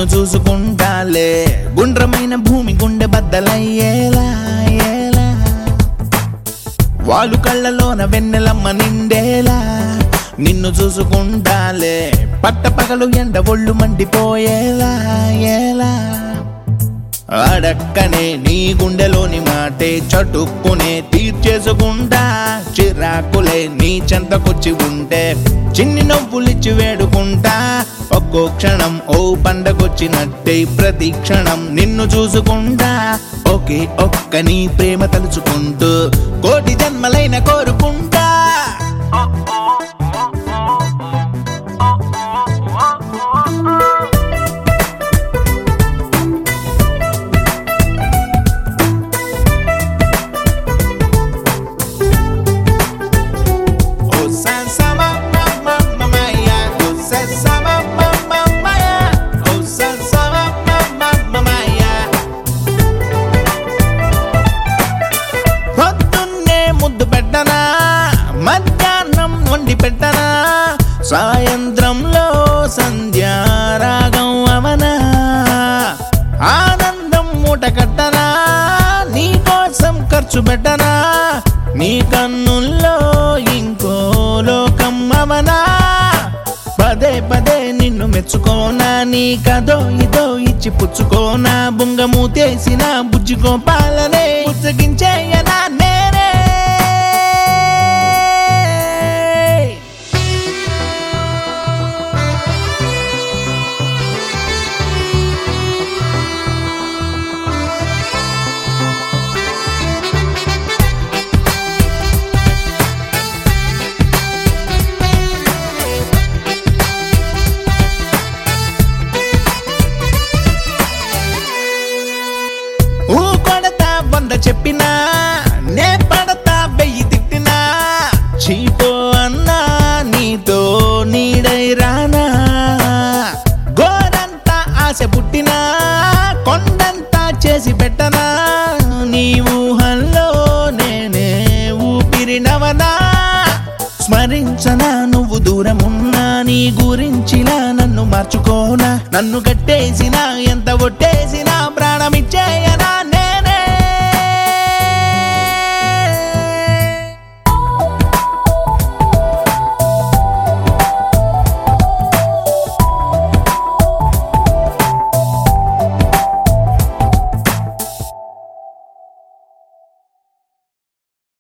చూసుకుంటాలే గుండ్రమైన భూమి గుండె బద్దలయ్యేలా వాళ్ళు కళ్ళలోన వెన్నెలమ్మ నిండేలా నిన్ను చూసుకుంటాలే పట్టపగలు ఎండ ఒళ్ళు మండిపోయేలా అడక్కనే నీ గుండెలోని మాటే చటుక్కునే తీర్చేసుకుంటా చిరాకులే నీ చెంతకొచ్చి ఉంటే చిన్ని నవ్వులిచ్చి వేడుకుంటా ఒక్కో క్షణం ఓ పండగొచ్చినట్టే ప్రతి క్షణం నిన్ను చూసుకుంటా ఒకే ఒక్క నీ ప్రేమ తలుచుకుంటూ కోటి జన్మలైన కోరుకుంటా మధ్యాహ్నం వండి పెట్టనా సాయంత్రంలో సంధ్యారాగం అవనా ఆనందం మూట కట్టనా నీ కోసం ఖర్చు పెట్టనా నీ కన్నుల్లో ఇంకో లోకం అవనా పదే పదే నిన్ను మెచ్చుకోనా నీ కదో ఇదో ఇచ్చి పుచ్చుకోనా బుంగమూతేసిన బుజ్జి గోపాలనే పుచ్చగించేయనా నేనే చెప్పినా నే పడతా వెయ్యి తిట్టినా చీపో అన్నా నీతో నీడై రానా గోరంతా ఆశ పుట్టినా కొండంతా చేసి పెట్టనా నీ ఊహల్లో నేనే ఊపిరినవనా స్మరించనా నువ్వు దూరమున్నా నీ గురించిలా నన్ను మార్చుకోనా నన్ను కట్టేసినా ఎంత ఒట్టేసినా